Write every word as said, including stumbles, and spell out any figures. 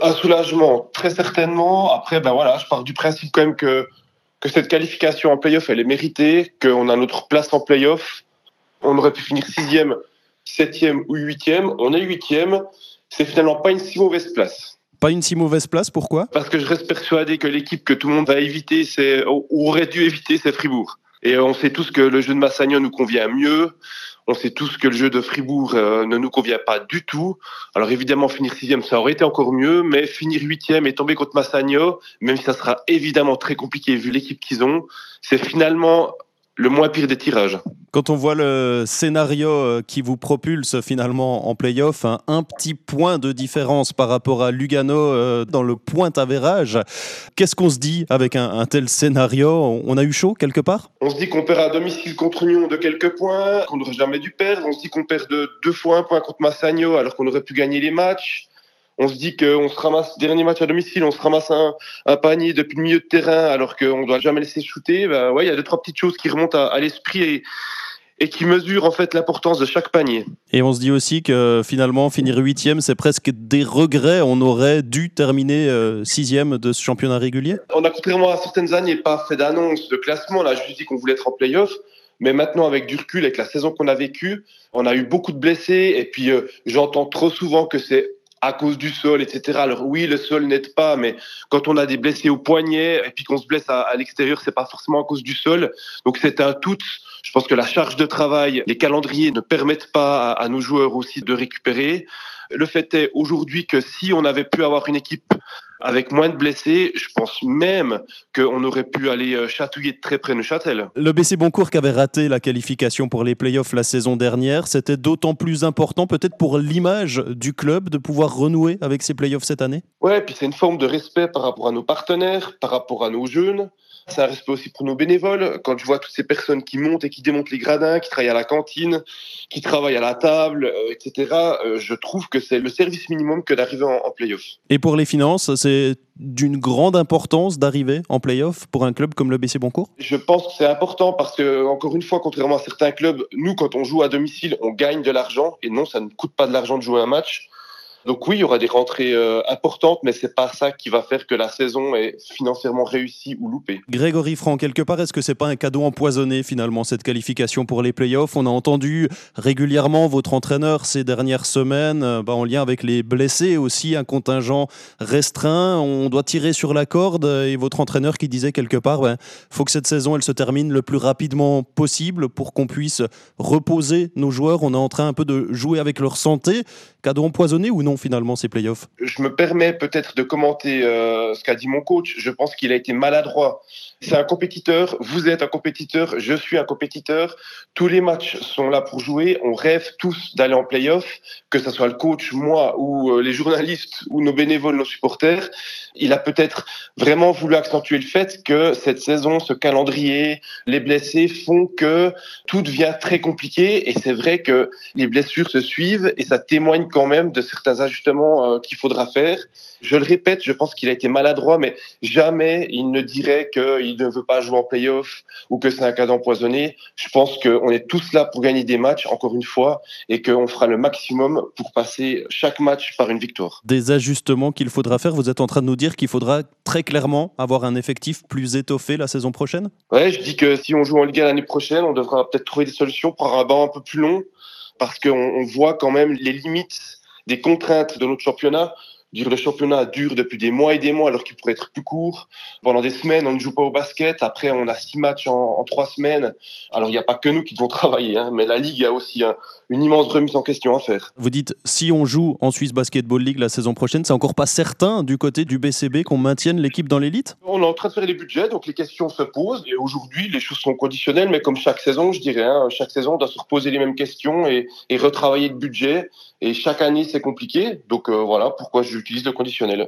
Un soulagement, très certainement. Après, ben voilà, je pars du principe quand même que, que cette qualification en play-off, elle est méritée, qu'on a notre place en play-off. On aurait pu finir sixième, septième ou huitième. On est huitième. C'est finalement pas une si mauvaise place. Pas une si mauvaise place, pourquoi ? Parce que je reste persuadé que l'équipe que tout le monde va éviter, c'est, ou aurait dû éviter, c'est Fribourg. Et on sait tous que le jeu de Massagno nous convient mieux. On sait tous que le jeu de Fribourg euh, ne nous convient pas du tout. Alors évidemment, finir sixième, ça aurait été encore mieux, mais finir huitième et tomber contre Massagno, même si ça sera évidemment très compliqué vu l'équipe qu'ils ont, c'est finalement le moins pire des tirages. Quand on voit le scénario qui vous propulse finalement en play-off, un, un petit point de différence par rapport à Lugano euh, dans le point avérage, qu'est-ce qu'on se dit avec un, un tel scénario ? On a eu chaud quelque part ? On se dit qu'on perd à domicile contre Nyon de quelques points, qu'on n'aurait jamais dû perdre. On se dit qu'on perd de deux fois un point contre Massagno alors qu'on aurait pu gagner les matchs. On se dit qu'on se ramasse, dernier match à domicile, on se ramasse un, un panier depuis le milieu de terrain alors qu'on ne doit jamais laisser shooter. Ben ouais, il y a deux, trois petites choses qui remontent à, à l'esprit et, et qui mesurent en fait l'importance de chaque panier. Et on se dit aussi que finalement, finir huitième, c'est presque des regrets. On aurait dû terminer euh, sixième de ce championnat régulier. On a, contrairement à certaines années, pas fait d'annonce de classement. On a juste dit qu'on voulait être en play-off. Mais maintenant, avec du recul, avec la saison qu'on a vécue, on a eu beaucoup de blessés. Et puis, euh, j'entends trop souvent que c'est à cause du sol, et cetera. Alors oui, le sol n'aide pas, mais quand on a des blessés au poignet et puis qu'on se blesse à, à l'extérieur, c'est pas forcément à cause du sol. Donc c'est un tout. Je pense que la charge de travail, les calendriers ne permettent pas à, à nos joueurs aussi de récupérer. Le fait est aujourd'hui que si on avait pu avoir une équipe avec moins de blessés, je pense même qu'on aurait pu aller chatouiller de très près Neuchâtel. Le B C Boncourt qui avait raté la qualification pour les playoffs la saison dernière, c'était d'autant plus important peut-être pour l'image du club de pouvoir renouer avec ces playoffs cette année ? Ouais, puis c'est une forme de respect par rapport à nos partenaires, par rapport à nos jeunes. C'est un respect aussi pour nos bénévoles. Quand je vois toutes ces personnes qui montent et qui démontent les gradins, qui travaillent à la cantine, qui travaillent à la table, euh, et cetera, euh, je trouve que c'est le service minimum que d'arriver en, en play-off. Et pour les finances, c'est d'une grande importance d'arriver en play-off pour un club comme le B C Boncourt ? Je pense que c'est important parce que, encore une fois, contrairement à certains clubs, nous, quand on joue à domicile, on gagne de l'argent. Et non, ça ne coûte pas de l'argent de jouer un match. Donc oui, il y aura des rentrées euh, importantes, mais c'est pas ça qui va faire que la saison est financièrement réussie ou loupée. Grégory Franc, quelque part, est-ce que c'est pas un cadeau empoisonné finalement cette qualification pour les playoffs ? On a entendu régulièrement votre entraîneur ces dernières semaines, euh, bah, en lien avec les blessés aussi, un contingent restreint, on doit tirer sur la corde, et votre entraîneur qui disait quelque part, il bah, faut que cette saison elle se termine le plus rapidement possible pour qu'on puisse reposer nos joueurs. On est en train un peu de jouer avec leur santé. Cadeau empoisonné ou non finalement ces playoffs ? Je me permets peut-être de commenter euh, ce qu'a dit mon coach. Je pense qu'il a été maladroit. C'est un compétiteur, vous êtes un compétiteur, je suis un compétiteur. Tous les matchs sont là pour jouer. On rêve tous d'aller en play-off, que ce soit le coach, moi ou euh, les journalistes ou nos bénévoles, nos supporters. Il a peut-être vraiment voulu accentuer le fait que cette saison, ce calendrier, les blessés font que tout devient très compliqué. Et c'est vrai que les blessures se suivent et ça témoigne quand même de certains ajustements euh, qu'il faudra faire. Je le répète, je pense qu'il a été maladroit, mais jamais il ne dirait qu'il ne veut pas jouer en play-off ou que c'est un cadeau empoisonné. Je pense qu'on est tous là pour gagner des matchs, encore une fois, et qu'on fera le maximum pour passer chaque match par une victoire. Des ajustements qu'il faudra faire, vous êtes en train de nous dire qu'il faudra très clairement avoir un effectif plus étoffé la saison prochaine ? Ouais, je dis que si on joue en Ligue un l'année prochaine, on devra peut-être trouver des solutions pour un banc un peu plus long, parce qu'on on voit quand même les limites des contraintes de notre championnat. Le championnat dure depuis des mois et des mois alors qu'il pourrait être plus court. Pendant des semaines, on ne joue pas au basket. Après, on a six matchs en, en trois semaines. Alors, il n'y a pas que nous qui devons travailler, hein, mais la Ligue a aussi un, une immense remise en question à faire. Vous dites, si on joue en Swiss Basketball League la saison prochaine, c'est encore pas certain du côté du B C B qu'on maintienne l'équipe dans l'élite ? On est en train de faire les budgets, donc les questions se posent. Et aujourd'hui, les choses sont conditionnelles, mais comme chaque saison, je dirais, hein, chaque saison, on doit se reposer les mêmes questions et, et retravailler le budget. Et chaque année, c'est compliqué. Donc euh, voilà pourquoi j'utilise le conditionnel.